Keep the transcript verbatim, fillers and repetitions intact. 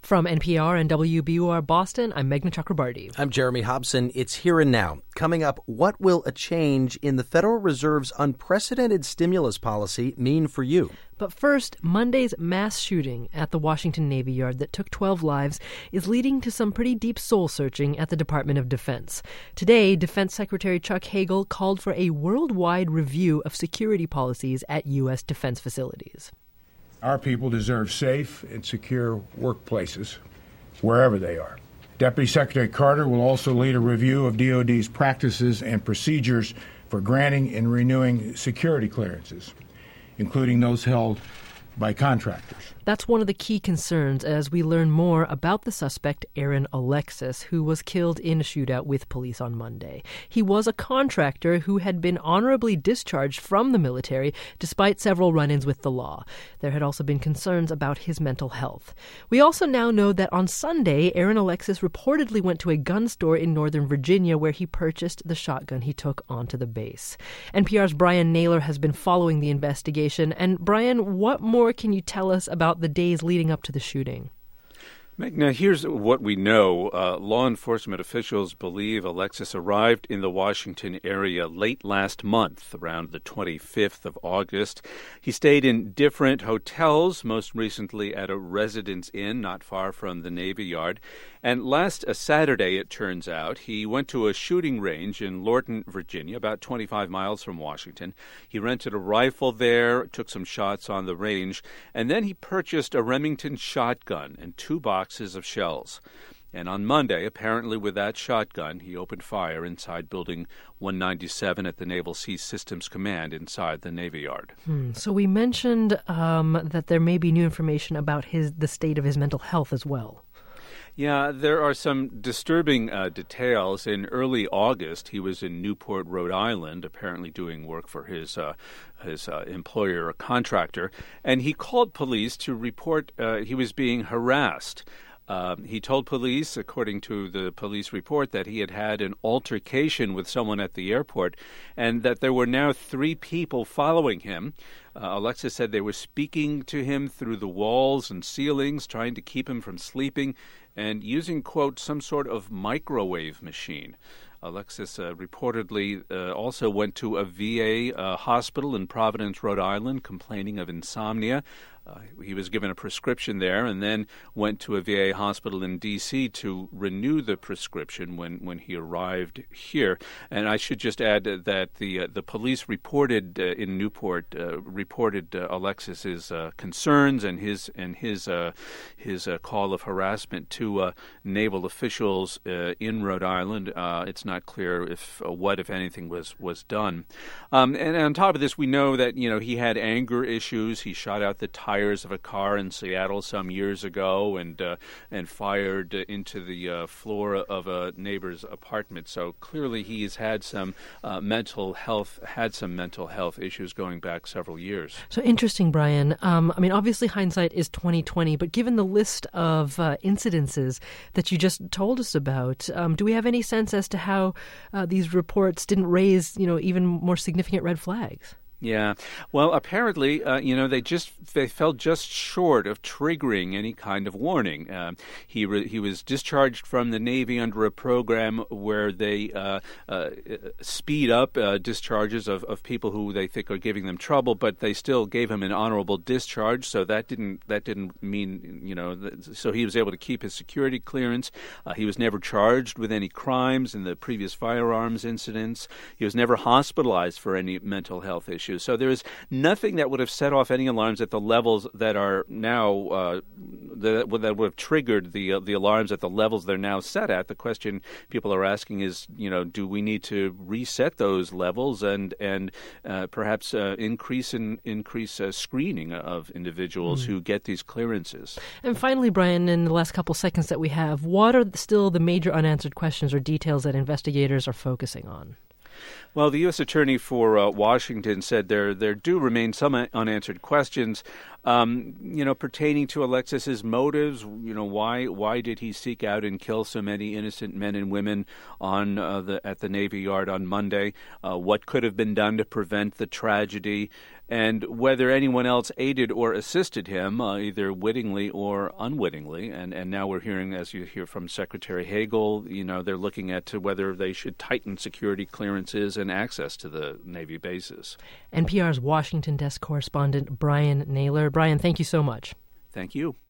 From N P R and W B U R Boston, I'm Meghna Chakrabarti. I'm Jeremy Hobson. It's Here and Now. Coming up, what will a change in the Federal Reserve's unprecedented stimulus policy mean for you? But first, Monday's mass shooting at the Washington Navy Yard that took twelve lives is leading to some pretty deep soul-searching at the Department of Defense. Today, Defense Secretary Chuck Hagel called for a worldwide review of security policies at U S defense facilities. Our people deserve safe and secure workplaces wherever they are. Deputy Secretary Carter will also lead a review of D O D's practices and procedures for granting and renewing security clearances, including those held by contractors. That's one of the key concerns as we learn more about the suspect, Aaron Alexis, who was killed in a shootout with police on Monday. He was a contractor who had been honorably discharged from the military despite several run-ins with the law. There had also been concerns about his mental health. We also now know that on Sunday, Aaron Alexis reportedly went to a gun store in Northern Virginia where he purchased the shotgun he took onto the base. N P R's Brian Naylor has been following the investigation. And Brian, what more can you tell us about the days leading up to the shooting? Now, here's what we know. Uh, law enforcement officials believe Alexis arrived in the Washington area late last month, around the twenty-fifth of August. He stayed in different hotels, most recently at a Residence Inn not far from the Navy Yard. And last uh, Saturday, it turns out, he went to a shooting range in Lorton, Virginia, about twenty-five miles from Washington. He rented a rifle there, took some shots on the range, and then he purchased a Remington shotgun and two boxes of shells. And on Monday, apparently with that shotgun, he opened fire inside Building one ninety-seven at the Naval Sea Systems Command inside the Navy Yard. Hmm. So we mentioned um, that there may be new information about his the state of his mental health as well. Yeah, there are some disturbing uh, details. In early August, he was in Newport, Rhode Island, apparently doing work for his uh, his uh, employer, a contractor, and he called police to report uh, he was being harassed. Uh, he told police, according to the police report, that he had had an altercation with someone at the airport and that there were now three people following him. Uh, Alexis said they were speaking to him through the walls and ceilings, trying to keep him from sleeping and using, quote, some sort of microwave machine. Alexis uh, reportedly uh, also went to a V A uh, hospital in Providence, Rhode Island, complaining of insomnia. Uh, he was given a prescription there and then went to a V A hospital in D C to renew the prescription when, when he arrived here. And I should just add that the uh, the police reported uh, in Newport uh, reported uh, Alexis's uh, concerns and his and his uh, his uh, call of harassment to uh, naval officials uh, in Rhode Island. Uh, it's not clear if uh, what, if anything, was was done. Um, and on top of this, we know that you know he had anger issues. He shot out the tire of a car in Seattle some years ago and uh, and fired uh, into the uh, floor of a neighbor's apartment. So clearly he's had some uh, mental health had some mental health issues going back several years. So interesting, Brian. Um, I mean, obviously hindsight is twenty twenty, but given the list of uh, incidences that you just told us about, um, do we have any sense as to how uh, these reports didn't raise, you know, even more significant red flags? Yeah. Well, apparently, uh, you know, they just they fell just short of triggering any kind of warning. Uh, he re- he was discharged from the Navy under a program where they uh, uh, speed up uh, discharges of, of people who they think are giving them trouble, but they still gave him an honorable discharge. So that didn't that didn't mean, you know, th- so he was able to keep his security clearance. Uh, he was never charged with any crimes in the previous firearms incidents. He was never hospitalized for any mental health issues. So there is nothing that would have set off any alarms at the levels that are now uh, that, that would have triggered the uh, the alarms at the levels they're now set at. The question people are asking is, you know, do we need to reset those levels and and uh, perhaps uh, increase in, increase uh, screening of individuals mm. who get these clearances? And finally, Brian, in the last couple seconds that we have, what are still the major unanswered questions or details that investigators are focusing on? Well, the U S Attorney for uh, Washington said there there do remain some unanswered questions. um, you know, pertaining to Alexis's motives. You know, why why did he seek out and kill so many innocent men and women on uh, the at the Navy Yard on Monday? Uh, what could have been done to prevent the tragedy? And whether anyone else aided or assisted him, uh, either wittingly or unwittingly. And, and now we're hearing, as you hear from Secretary Hagel, you know, they're looking at to whether they should tighten security clearances and access to the Navy bases. N P R's Washington desk correspondent Brian Naylor. Brian, thank you so much. Thank you.